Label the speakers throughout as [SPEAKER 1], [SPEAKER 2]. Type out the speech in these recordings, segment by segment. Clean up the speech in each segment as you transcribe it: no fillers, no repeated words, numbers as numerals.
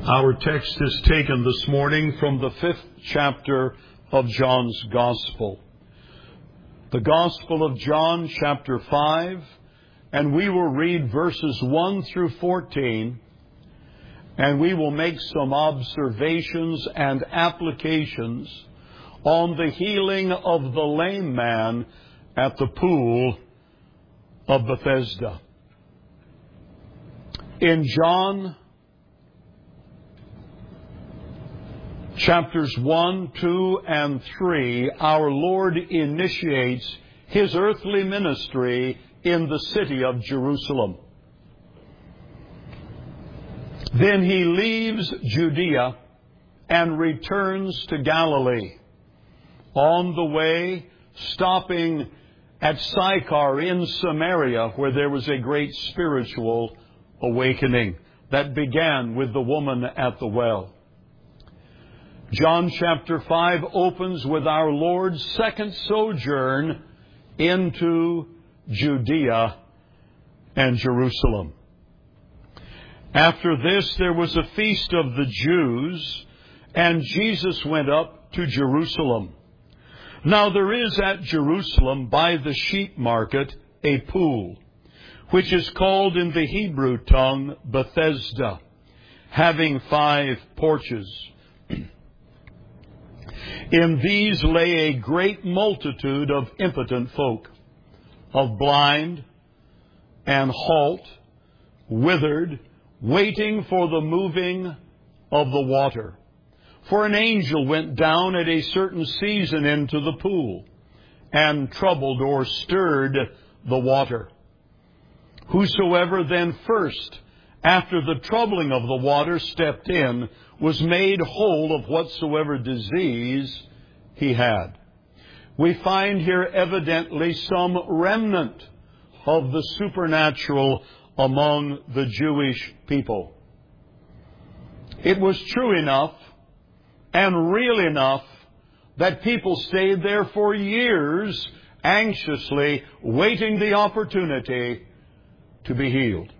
[SPEAKER 1] Our text is taken this morning from the 5th chapter of John's Gospel. The Gospel of John, chapter 5, and we will read verses 1 through 14, and we will make some observations and applications on the healing of the lame man at the pool of Bethesda. In John chapters 1, 2, and 3, our Lord initiates His earthly ministry in the city of Jerusalem. Then He leaves Judea and returns to Galilee. On the way, stopping at Sychar in Samaria, where there was a great spiritual awakening that began with the woman at the well. John chapter 5 opens with our Lord's second sojourn into Judea and Jerusalem. After this, there was a feast of the Jews, and Jesus went up to Jerusalem. Now there is at Jerusalem by the sheep market a pool, which is called in the Hebrew tongue Bethesda, having 5 porches. In these lay a great multitude of impotent folk, of blind and halt, withered, waiting for the moving of the water. For an angel went down at a certain season into the pool, and troubled or stirred the water. Whosoever then first, after the troubling of the water, stepped in, was made whole of whatsoever disease he had. We find here evidently some remnant of the supernatural among the Jewish people. It was true enough and real enough that people stayed there for years, anxiously waiting the opportunity to be healed.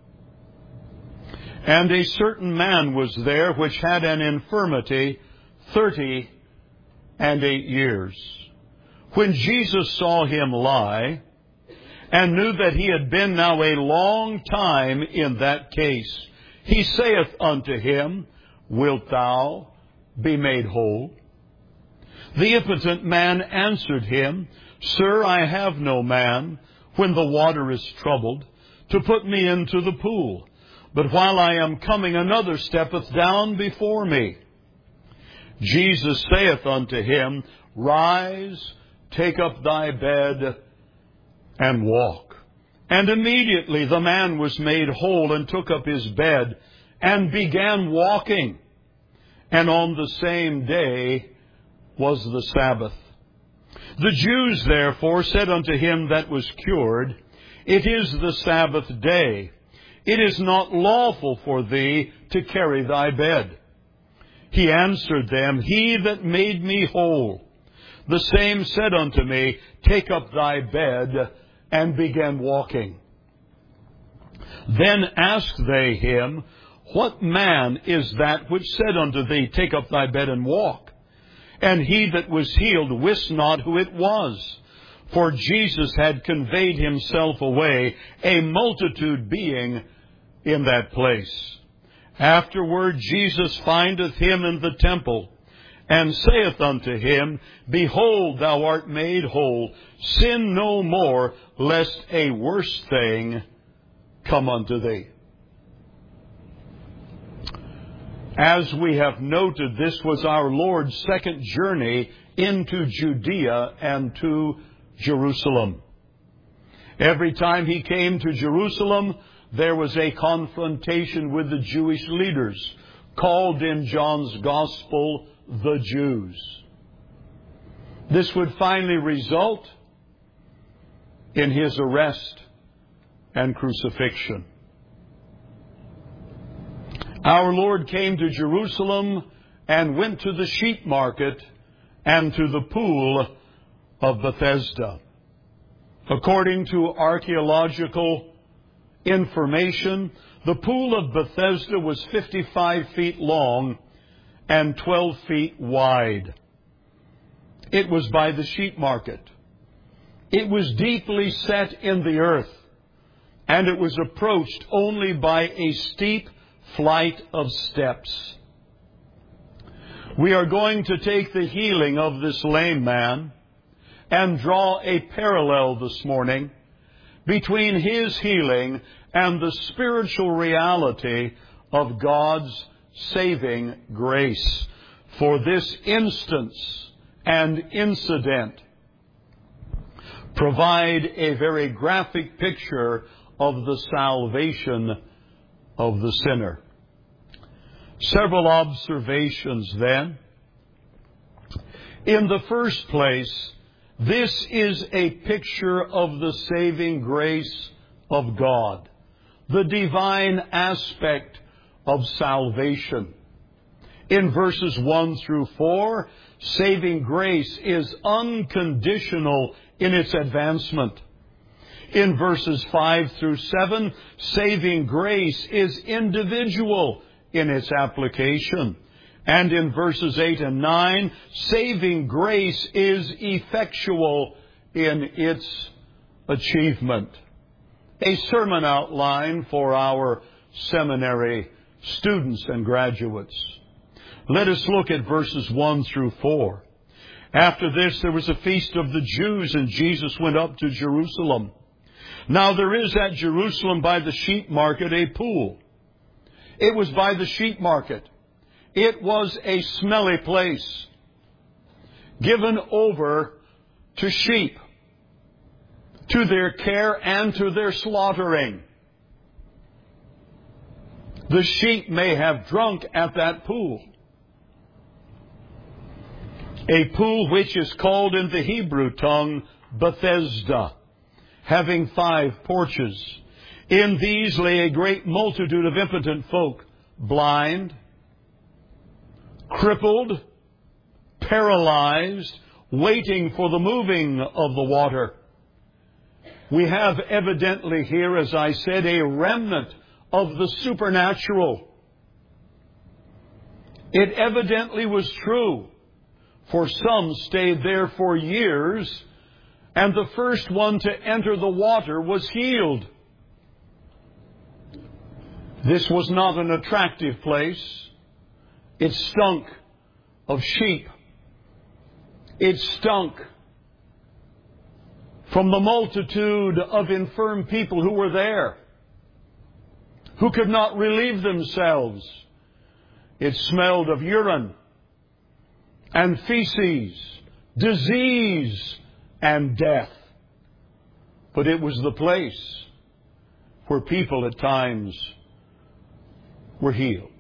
[SPEAKER 1] And a certain man was there which had an infirmity 38 years. When Jesus saw him lie, and knew that he had been now a long time in that case, he saith unto him, Wilt thou be made whole? The impotent man answered him, Sir, I have no man, when the water is troubled, to put me into the pool. But while I am coming, another steppeth down before me. Jesus saith unto him, Rise, take up thy bed, and walk. And immediately the man was made whole, and took up his bed, and began walking. And on the same day was the Sabbath. The Jews therefore said unto him that was cured, It is the Sabbath day. It is not lawful for thee to carry thy bed. He answered them, He that made me whole, the same said unto me, Take up thy bed, and began walking. Then asked they him, What man is that which said unto thee, Take up thy bed and walk? And he that was healed wist not who it was, for Jesus had conveyed himself away, a multitude being in that place. Afterward Jesus findeth him in the temple, and saith unto him, Behold, thou art made whole. Sin no more, lest a worse thing come unto thee. As we have noted, this was our Lord's second journey into Judea and to Jerusalem. Every time he came to Jerusalem, there was a confrontation with the Jewish leaders, called in John's Gospel the Jews. This would finally result in his arrest and crucifixion. Our Lord came to Jerusalem and went to the sheep market and to the pool of Bethesda. According to archaeological information, the pool of Bethesda was 55 feet long and 12 feet wide. It was by the sheep market. It was deeply set in the earth, and it was approached only by a steep flight of steps. We are going to take the healing of this lame man and draw a parallel this morning between his healing and the spiritual reality of God's saving grace. For this instance and incident provide a very graphic picture of the salvation of the sinner. Several observations then. In the first place, this is a picture of the saving grace of God, the divine aspect of salvation. In verses 1 through 4, saving grace is unconditional in its advancement. In verses 5 through 7, saving grace is individual in its application. And in verses 8 and 9, saving grace is effectual in its achievement. A sermon outline for our seminary students and graduates. Let us look at verses 1 through 4. After this, there was a feast of the Jews, and Jesus went up to Jerusalem. Now there is at Jerusalem by the sheep market a pool. It was by the sheep market. It was a smelly place, given over to sheep, to their care and to their slaughtering. The sheep may have drunk at that pool. A pool which is called in the Hebrew tongue Bethesda, having 5 porches. In these lay a great multitude of impotent folk, blind, crippled, paralyzed, waiting for the moving of the water. We have evidently here, as I said, a remnant of the supernatural. It evidently was true, for some stayed there for years, and the first one to enter the water was healed. This was not an attractive place. It stunk of sheep. It stunk from the multitude of infirm people who were there, who could not relieve themselves. It smelled of urine and feces, disease and death. But it was the place where people at times were healed.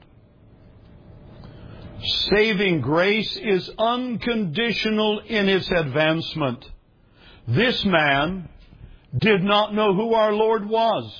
[SPEAKER 1] Saving grace is unconditional in its advancement. This man did not know who our Lord was.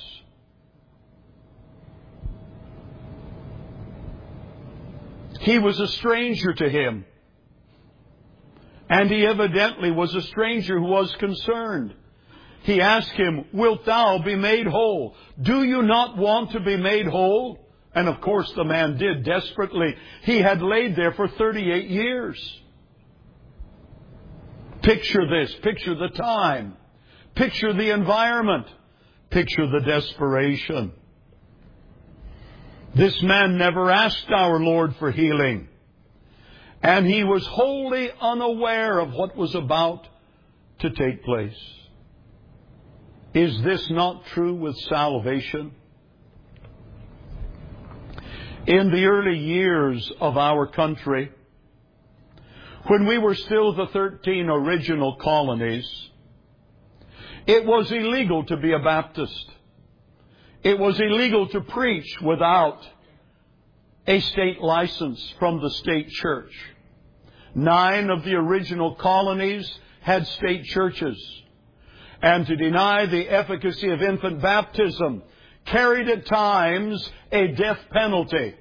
[SPEAKER 1] He was a stranger to him. And he evidently was a stranger who was concerned. He asked him, "Wilt thou be made whole? Do you not want to be made whole?" And of course the man did desperately. He had laid there for 38 years. Picture this. Picture the time. Picture the environment. Picture the desperation. This man never asked our Lord for healing. And he was wholly unaware of what was about to take place. Is this not true with salvation? In the early years of our country, when we were still the 13 original colonies, it was illegal to be a Baptist. It was illegal to preach without a state license from the state church. 9 of the original colonies had state churches. And to deny the efficacy of infant baptism carried at times a death penalty.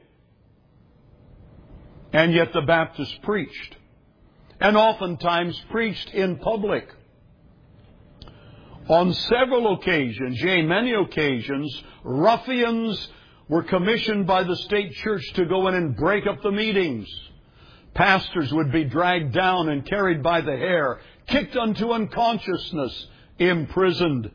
[SPEAKER 1] And yet the Baptists preached, and oftentimes preached in public. On several occasions, yea, many occasions, ruffians were commissioned by the state church to go in and break up the meetings. Pastors would be dragged down and carried by the hair, kicked unto unconsciousness, imprisoned.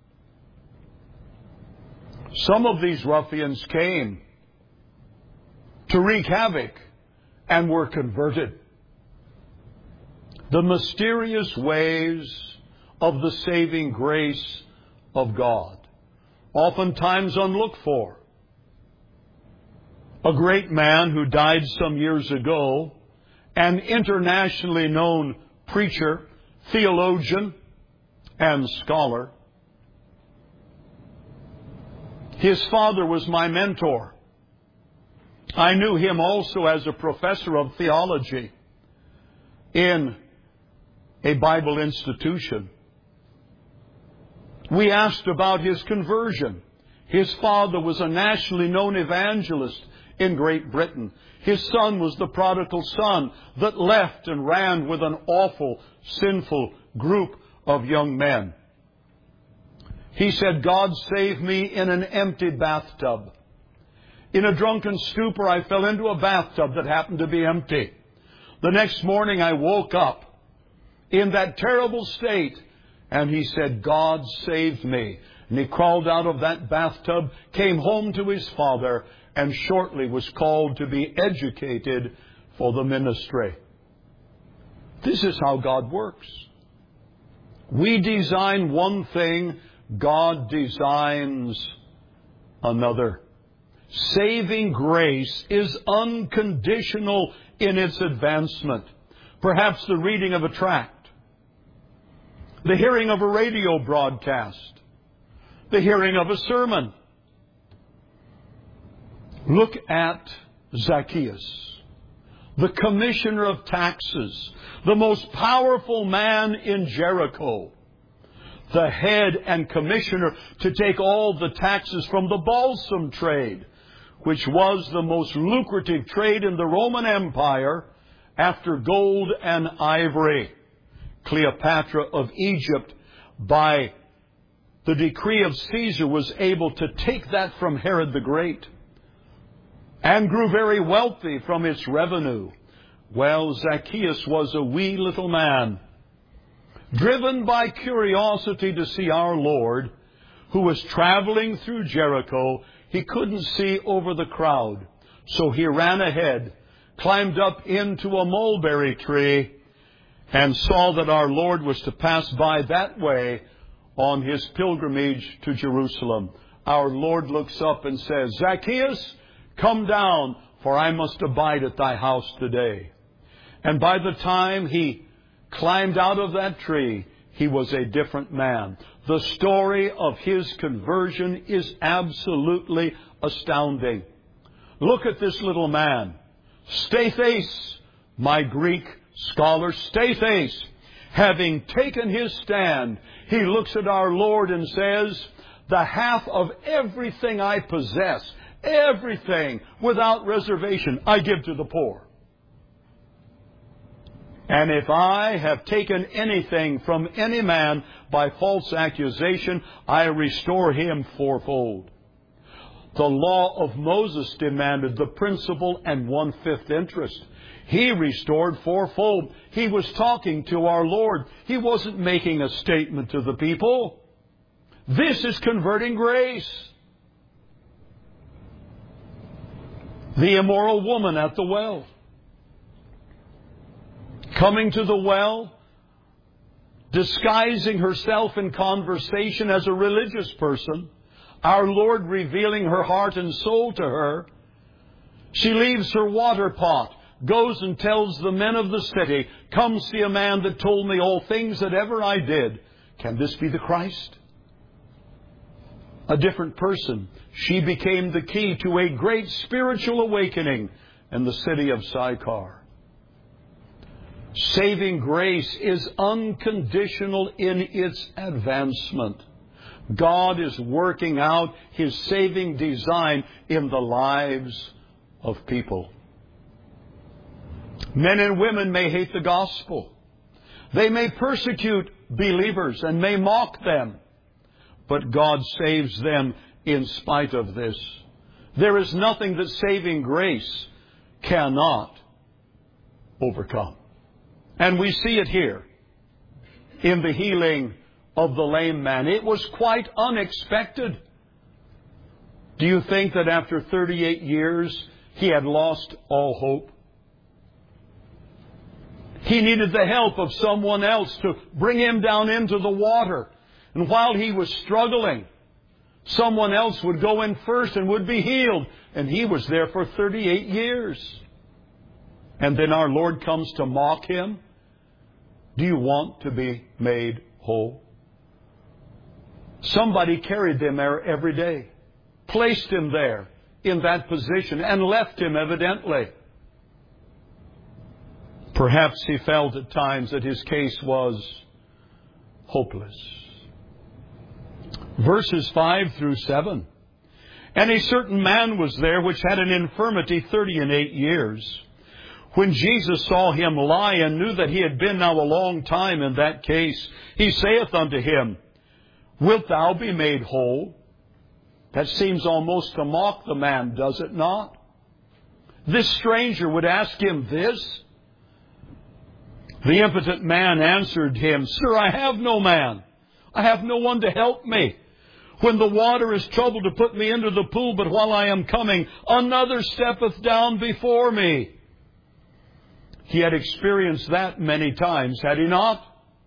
[SPEAKER 1] Some of these ruffians came to wreak havoc and were converted. The mysterious ways of the saving grace of God, oftentimes unlooked for. A great man who died some years ago, an internationally known preacher, theologian, and scholar. His father was my mentor. I knew him also as a professor of theology in a Bible institution. We asked about his conversion. His father was a nationally known evangelist in Great Britain. His son was the prodigal son that left and ran with an awful, sinful group of young men. He said, God saved me in an empty bathtub. In a drunken stupor, I fell into a bathtub that happened to be empty. The next morning, I woke up in that terrible state. And he said, God saved me. And he crawled out of that bathtub, came home to his father, and shortly was called to be educated for the ministry. This is how God works. We design one thing, God designs another. Saving grace is unconditional in its advancement. Perhaps the reading of a tract, the hearing of a radio broadcast, the hearing of a sermon. Look at Zacchaeus, the commissioner of taxes, the most powerful man in Jericho, the head and commissioner to take all the taxes from the balsam trade, which was the most lucrative trade in the Roman Empire after gold and ivory. Cleopatra of Egypt, by the decree of Caesar, was able to take that from Herod the Great and grew very wealthy from its revenue. Well, Zacchaeus was a wee little man, driven by curiosity to see our Lord, who was traveling through Jericho. He couldn't see over the crowd, so he ran ahead, climbed up into a mulberry tree, and saw that our Lord was to pass by that way on his pilgrimage to Jerusalem. Our Lord looks up and says, Zacchaeus, come down, for I must abide at thy house today. And by the time he climbed out of that tree, he was a different man. The story of his conversion is absolutely astounding. Look at this little man. Stephanes, my Greek scholar, Stephanes, having taken his stand, he looks at our Lord and says, the half of everything I possess, everything without reservation, I give to the poor. And if I have taken anything from any man by false accusation, I restore him fourfold. The law of Moses demanded the principal and 1/5 interest. He restored fourfold. He was talking to our Lord. He wasn't making a statement to the people. This is converting grace. The immoral woman at the well. Coming to the well, disguising herself in conversation as a religious person, our Lord revealing her heart and soul to her. She leaves her water pot, goes and tells the men of the city, come see a man that told me all things that ever I did. Can this be the Christ? A different person. She became the key to a great spiritual awakening in the city of Sychar. Saving grace is unconditional in its advancement. God is working out His saving design in the lives of people. Men and women may hate the gospel. They may persecute believers and may mock them. but God saves them in spite of this. There is nothing that saving grace cannot overcome. And we see it here in the healing of the lame man. It was quite unexpected. Do you think that after 38 years he had lost all hope? He needed the help of someone else to bring him down into the water. And while he was struggling, someone else would go in first and would be healed. And he was there for 38 years. And then our Lord comes to mock him. Do you want to be made whole? Somebody carried him there every day, placed him there in that position, and left him evidently. Perhaps he felt at times that his case was hopeless. Verses 5 through 7. And a certain man was there which had an infirmity 38 years. When Jesus saw him lie and knew that he had been now a long time in that case, he saith unto him, Wilt thou be made whole? That seems almost to mock the man, does it not? This stranger would ask him this. The impotent man answered him, Sir, I have no man. I have no one to help me. When the water is troubled to put me into the pool, but while I am coming, another steppeth down before me. He had experienced that many times, had he not?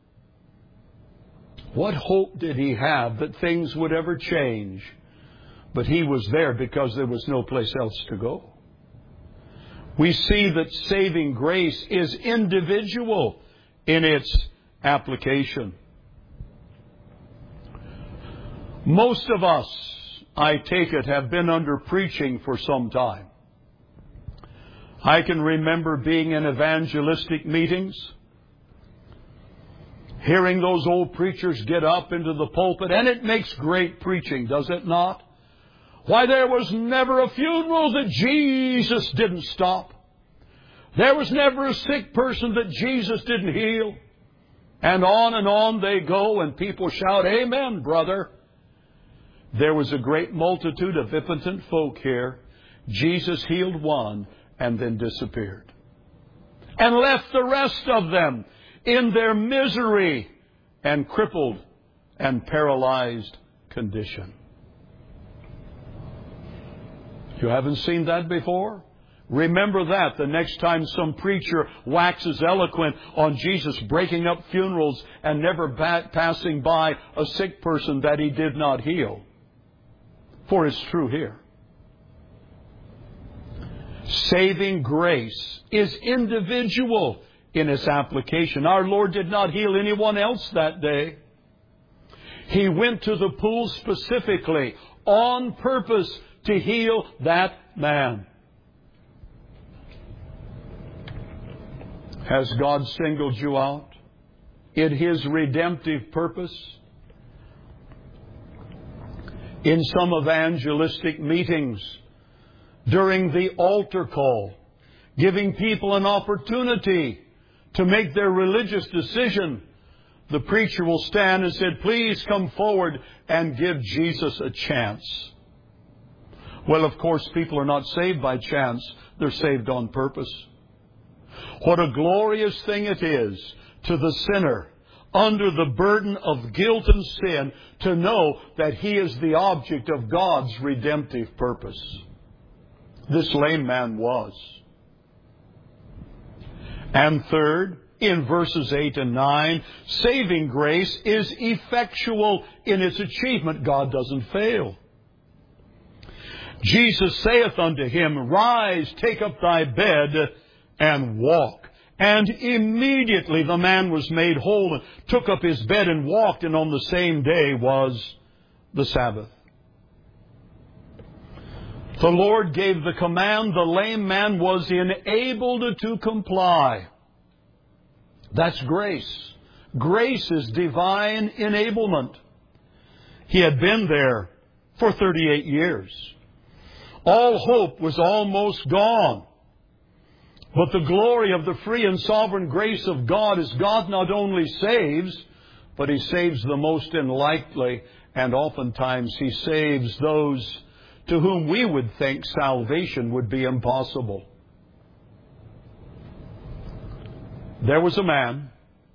[SPEAKER 1] What hope did he have that things would ever change? But he was there because there was no place else to go. We see that saving grace is individual in its application. Most of us, I take it, have been under preaching for some time. I can remember being in evangelistic meetings, hearing those old preachers get up into the pulpit, and it makes great preaching, does it not? Why, there was never a funeral that Jesus didn't stop. There was never a sick person that Jesus didn't heal. And on they go, and people shout, Amen, brother. There was a great multitude of impotent folk here. Jesus healed one and then disappeared. And left the rest of them in their misery and crippled and paralyzed condition. You haven't seen that before? Remember that the next time some preacher waxes eloquent on Jesus breaking up funerals and never passing by a sick person that he did not heal. For it's true here. Saving grace is individual in its application. Our Lord did not heal anyone else that day. He went to the pool specifically on purpose to heal that man. Has God singled you out in His redemptive purpose? In some evangelistic meetings, during the altar call, giving people an opportunity to make their religious decision, the preacher will stand and say, Please come forward and give Jesus a chance. Well, of course, people are not saved by chance. They're saved on purpose. What a glorious thing it is to the sinner under the burden of guilt and sin to know that he is the object of God's redemptive purpose. This lame man was. And third, in verses 8 and 9, saving grace is effectual in its achievement. God doesn't fail. Jesus saith unto him, Rise, take up thy bed, and walk. And immediately the man was made whole, and took up his bed and walked, and on the same day was the Sabbath. The Lord gave the command. The lame man was enabled to comply. That's grace. Grace is divine enablement. He had been there for 38 years. All hope was almost gone. But the glory of the free and sovereign grace of God is God not only saves, but He saves the most unlikely And oftentimes He saves those to whom we would think salvation would be impossible. There was a man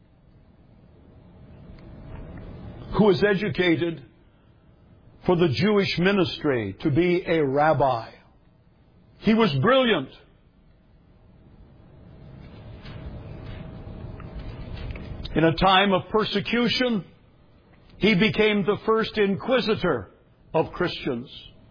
[SPEAKER 1] who was educated for the Jewish ministry to be a rabbi. He was brilliant. In a time of persecution, he became the first inquisitor of Christians.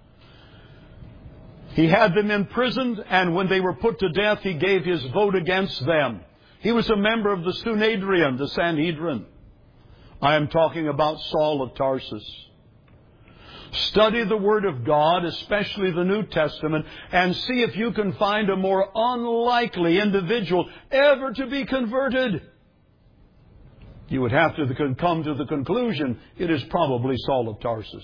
[SPEAKER 1] He had them imprisoned, and when they were put to death, he gave his vote against them. He was a member of the Sanhedrin, the Sanhedrin. I am talking about Saul of Tarsus. Study the Word of God, especially the New Testament, and see if you can find a more unlikely individual ever to be converted. You would have to come to the conclusion it is probably Saul of Tarsus.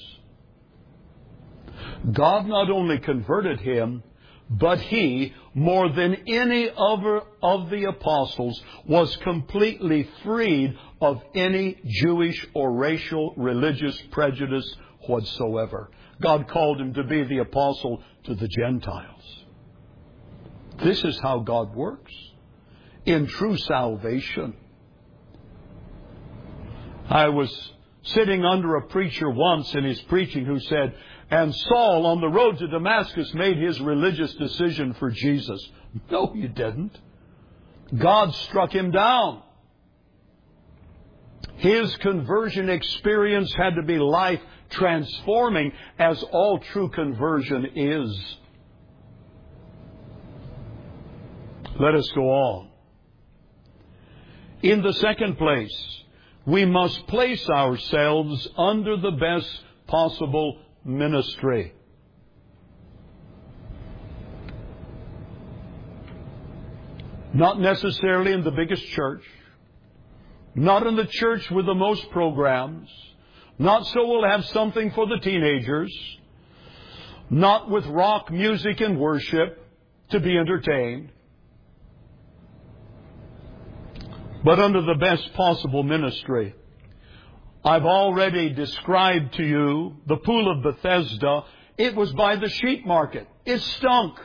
[SPEAKER 1] God not only converted him, but he, more than any other of the apostles, was completely freed of any Jewish or racial religious prejudice whatsoever. God called him to be the apostle to the Gentiles. This is how God works in true salvation. I was sitting under a preacher once in his preaching who said, and Saul on the road to Damascus made his religious decision for Jesus. No, he didn't. God struck him down. His conversion experience had to be life transforming, as all true conversion is. Let us go on. In the second place, we must place ourselves under the best possible ministry. Not necessarily in the biggest church, not in the church with the most programs, not so we'll have something for the teenagers, not with rock music and worship to be entertained, but under the best possible ministry. I've already described to you the pool of Bethesda. It was by the sheep market. It stunk.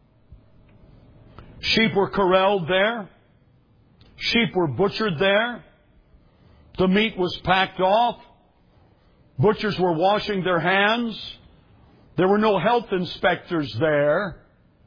[SPEAKER 1] Sheep were corralled there. Sheep were butchered there. The meat was packed off. Butchers were washing their hands. There were no health inspectors there.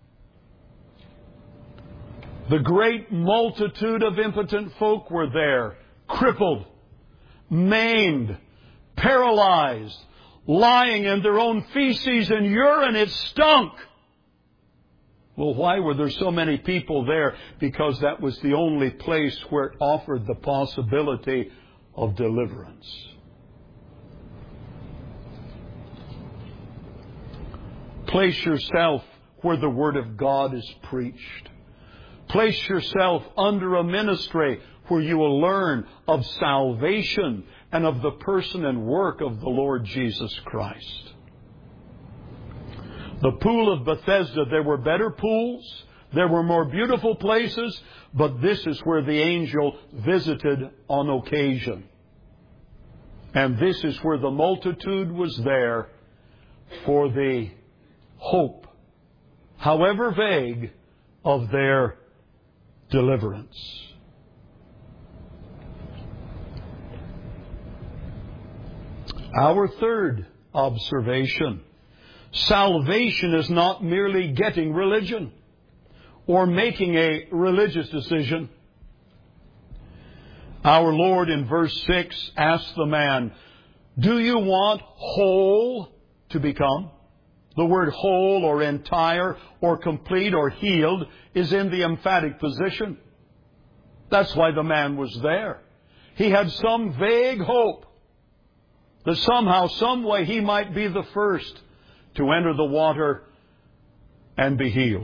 [SPEAKER 1] The great multitude of impotent folk were there, crippled, maimed, paralyzed, lying in their own feces and urine. It stunk. Well, why were there so many people there? Because that was the only place where it offered the possibility of deliverance. Place yourself where the Word of God is preached. Place yourself under a ministry where you will learn of salvation and of the person and work of the Lord Jesus Christ. The pool of Bethesda, there were better pools, there were more beautiful places, but this is where the angel visited on occasion. And this is where the multitude was there for the hope, however vague, of their deliverance. Our third observation: salvation is not merely getting religion or making a religious decision. Our Lord in verse 6 asked the man, "Do you want whole to become?" The word whole or entire or complete or healed is in the emphatic position. That's why the man was there. He had some vague hope that somehow, some way, he might be the first to enter the water and be healed.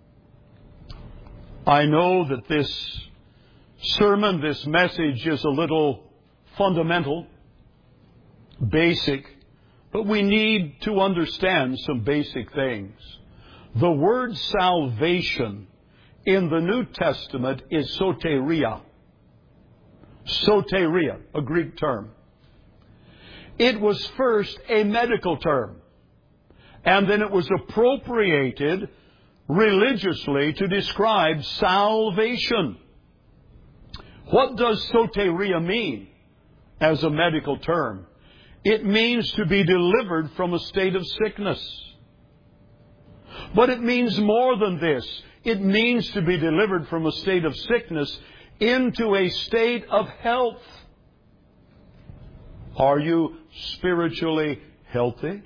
[SPEAKER 1] I know that this sermon, this message is a little fundamental, basic, but we need to understand some basic things. The word salvation in the New Testament is soteria. Soteria, a Greek term. It was first a medical term, and then it was appropriated religiously to describe salvation. What does soteria mean as a medical term? It means to be delivered from a state of sickness. But it means more than this. It means to be delivered from a state of sickness into a state of health. Are you spiritually healthy?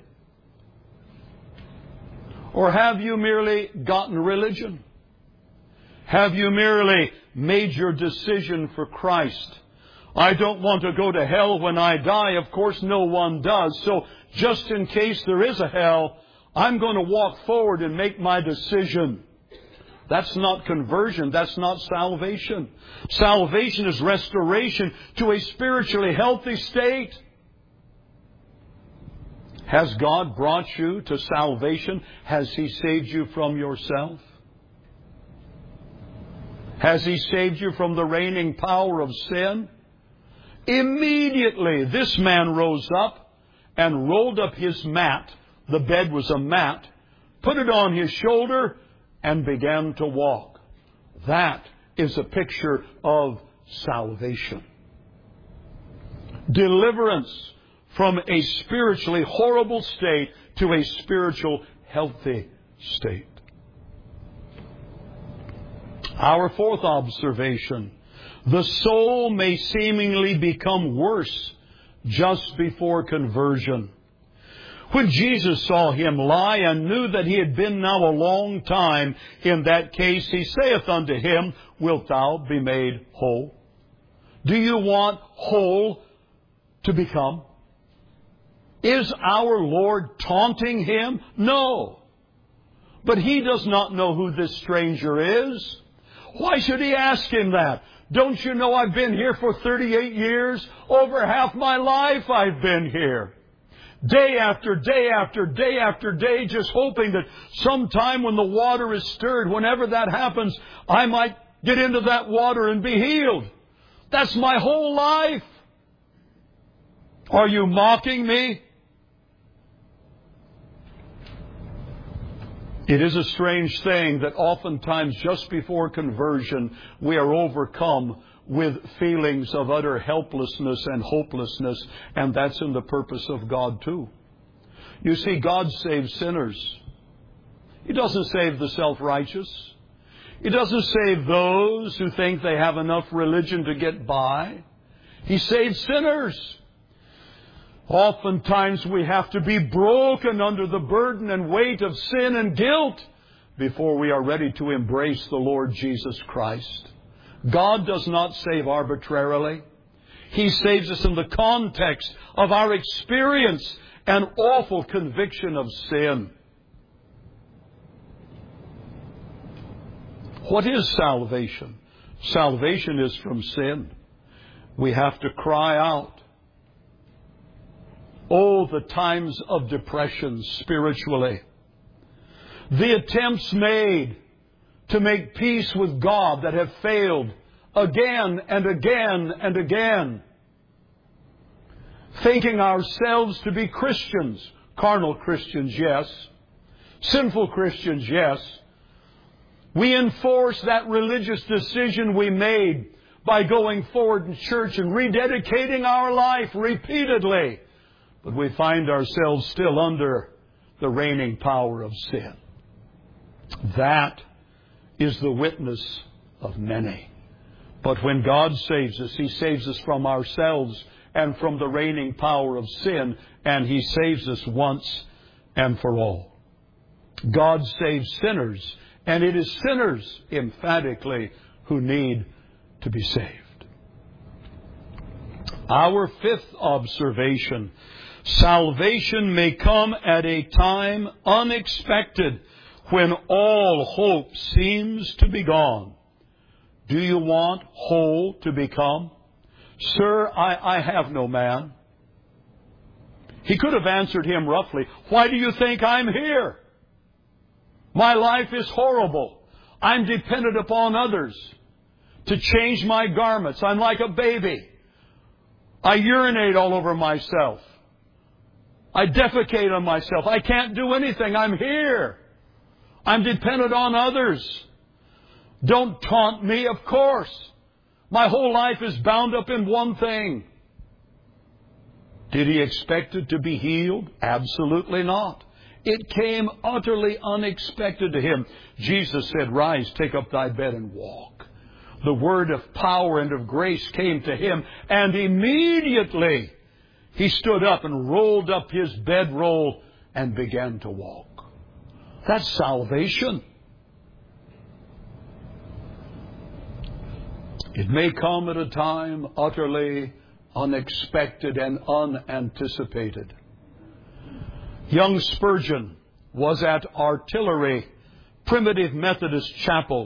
[SPEAKER 1] Or have you merely gotten religion? Have you merely made your decision for Christ? I don't want to go to hell when I die. Of course, no one does. So just in case there is a hell, I'm going to walk forward and make my decision. That's not conversion. That's not salvation. Salvation is restoration to a spiritually healthy state. Has God brought you to salvation? Has He saved you from yourself? Has He saved you from the reigning power of sin? Immediately, this man rose up and rolled up his mat. The bed was a mat. Put it on his shoulder and began to walk. That is a picture of salvation. Deliverance from a spiritually horrible state to a spiritual healthy state. Our fourth observation. The soul may seemingly become worse just before conversion. When Jesus saw him lie and knew that he had been now a long time in that case, He saith unto him, Wilt thou be made whole? Do you want whole to become? Is our Lord taunting him? No. But he does not know who this stranger is. Why should he ask him that? Don't you know I've been here for 38 years? Over half my life I've been here. Day after day after day after day, just hoping that sometime when the water is stirred, whenever that happens, I might get into that water and be healed. That's my whole life. Are you mocking me? It is a strange thing that oftentimes just before conversion we are overcome with feelings of utter helplessness and hopelessness, and that's in the purpose of God too. You see, God saves sinners. He doesn't save the self-righteous. He doesn't save those who think they have enough religion to get by. He saves sinners. Oftentimes we have to be broken under the burden and weight of sin and guilt before we are ready to embrace the Lord Jesus Christ. God does not save arbitrarily. He saves us in the context of our experience and awful conviction of sin. What is salvation? Salvation is from sin. We have to cry out. Oh, the times of depression spiritually. The attempts made to make peace with God that have failed again and again and again. Thinking ourselves to be Christians. Carnal Christians, yes. Sinful Christians, yes. We enforce that religious decision we made by going forward in church and rededicating our life repeatedly. But we find ourselves still under the reigning power of sin. That is the witness of many. But when God saves us, He saves us from ourselves and from the reigning power of sin, and He saves us once and for all. God saves sinners, and it is sinners, emphatically, who need to be saved. Our fifth observation. Salvation may come at a time unexpected when all hope seems to be gone. Do you want whole to become? Sir, I have no man. He could have answered him roughly, why do you think I'm here? My life is horrible. I'm dependent upon others to change my garments. I'm like a baby. I urinate all over myself. I defecate on myself. I can't do anything. I'm here. I'm dependent on others. Don't taunt me, of course. My whole life is bound up in one thing. Did he expect it to be healed? Absolutely not. It came utterly unexpected to him. Jesus said, "Rise, take up thy bed and walk." The word of power and of grace came to him, and immediately he stood up and rolled up his bedroll and began to walk. That's salvation. It may come at a time utterly unexpected and unanticipated. Young Spurgeon was at Artillery Primitive Methodist Chapel.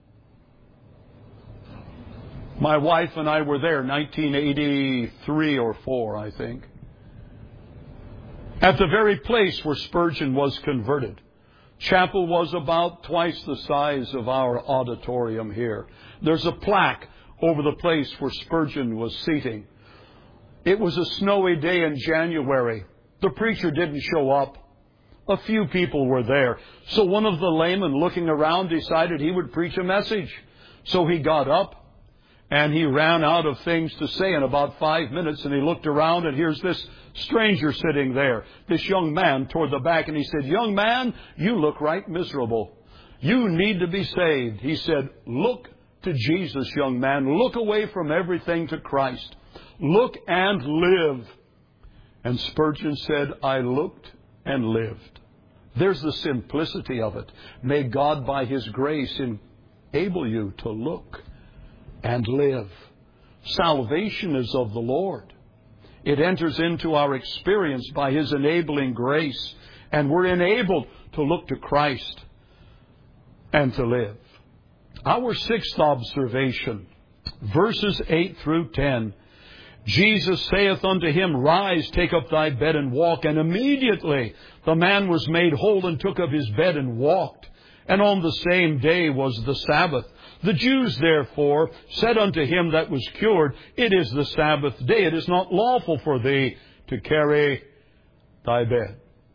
[SPEAKER 1] My wife and I were there 1983 or 4, I think. At the very place where Spurgeon was converted. Chapel was about twice the size of our auditorium here. There's a plaque over the place where Spurgeon was seating. It was a snowy day in January. The preacher didn't show up. A few people were there. So one of the laymen looking around decided he would preach a message. So he got up and he ran out of things to say in about 5 minutes, and he looked around, and here's this stranger sitting there, this young man toward the back, and he said, "Young man, you look right miserable. You need to be saved." He said, "Look to Jesus, young man. Look away from everything to Christ. Look and live." And Spurgeon said, "I looked and lived." There's the simplicity of it. May God, by His grace, enable you to look and live. Salvation is of the Lord. It enters into our experience by His enabling grace, and we're enabled to look to Christ and to live. Our sixth observation, verses 8 through 10. Jesus saith unto him, "Rise, take up thy bed and walk." And immediately the man was made whole and took up his bed and walked. And on the same day was the Sabbath. The Jews therefore said unto him that was cured, "It is the Sabbath day. It is not lawful for thee to carry thy bed."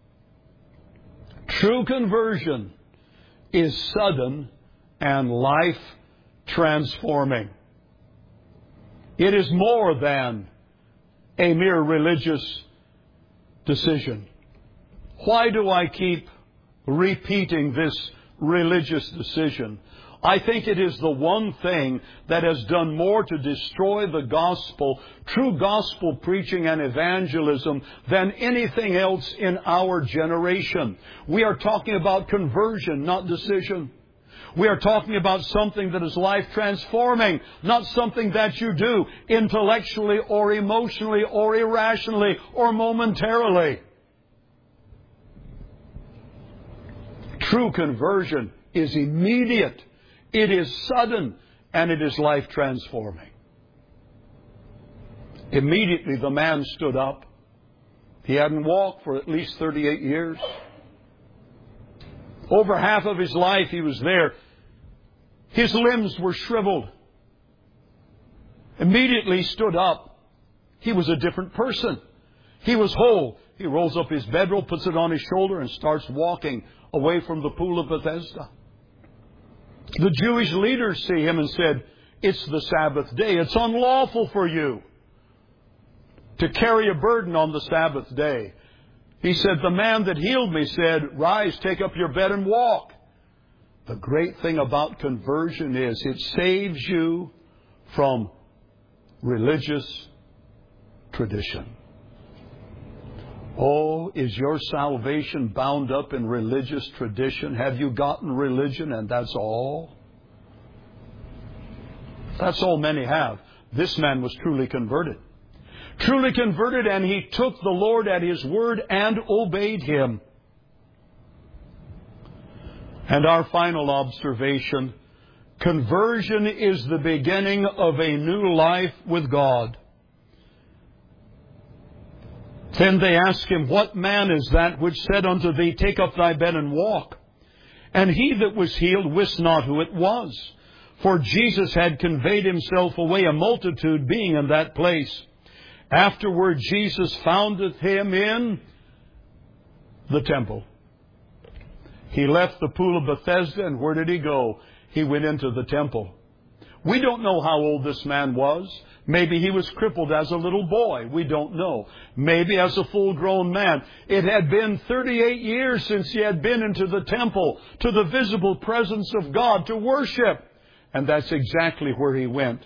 [SPEAKER 1] True conversion is sudden and life-transforming. It is more than a mere religious decision. Why do I keep repeating this religious decision? I think it is the one thing that has done more to destroy the gospel, true gospel preaching and evangelism, than anything else in our generation. We are talking about conversion, not decision. We are talking about something that is life-transforming, not something that you do intellectually or emotionally or irrationally or momentarily. True conversion is immediate. It is sudden, and it is life-transforming. Immediately the man stood up. He hadn't walked for at least 38 years. Over half of his life he was there. His limbs were shriveled. Immediately he stood up. He was a different person. He was whole. He rolls up his bedroll, puts it on his shoulder, and starts walking away from the pool of Bethesda. The Jewish leaders see him and said, "It's the Sabbath day. It's unlawful for you to carry a burden on the Sabbath day." He said, "The man that healed me said, 'Rise, take up your bed and walk.'" The great thing about conversion is it saves you from religious tradition. Oh, is your salvation bound up in religious tradition? Have you gotten religion and that's all? That's all many have. This man was truly converted. Truly converted, and he took the Lord at His word and obeyed Him. And our final observation, conversion is the beginning of a new life with God. Then they asked him, "What man is that which said unto thee, Take up thy bed and walk?" And he that was healed wist not who it was, for Jesus had conveyed Himself away, a multitude being in that place. Afterward Jesus foundeth him in The temple. He left the pool of Bethesda, and where did he go? He went into the temple. We don't know how old this man was. Maybe he was crippled as a little boy. We don't know. Maybe as a full-grown man. It had been 38 years since he had been into the temple, to the visible presence of God, to worship. And that's exactly where he went.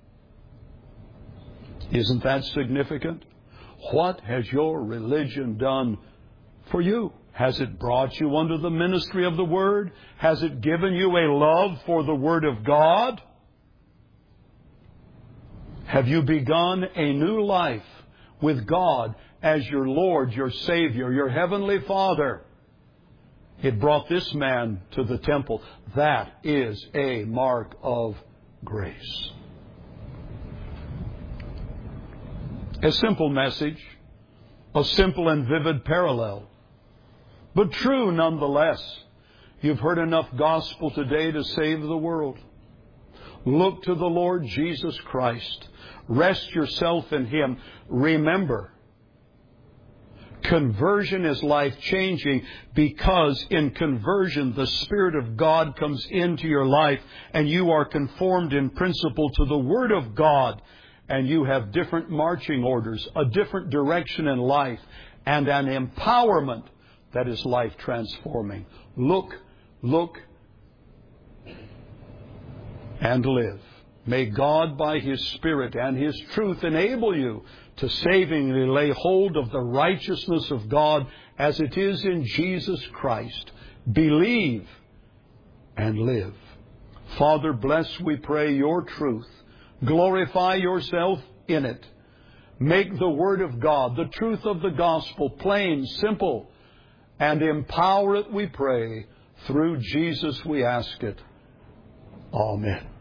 [SPEAKER 1] Isn't that significant? What has your religion done for you? Has it brought you under the ministry of the Word? Has it given you a love for the Word of God? Have you begun a new life with God as your Lord, your Savior, your Heavenly Father? It brought this man to the temple. That is a mark of grace. A simple message, a simple and vivid parallel, but true nonetheless. You've heard enough gospel today to save the world. Look to the Lord Jesus Christ. Rest yourself in Him. Remember, conversion is life-changing, because in conversion the Spirit of God comes into your life and you are conformed in principle to the Word of God, and you have different marching orders, a different direction in life, and an empowerment that is life-transforming. Look, and live. May God, by His Spirit and His truth, enable you to savingly lay hold of the righteousness of God as it is in Jesus Christ. Believe and live. Father, bless, we pray, your truth. Glorify yourself in it. Make the Word of God, the truth of the gospel, plain, simple, and empower it, we pray. Through Jesus we ask it. Amen.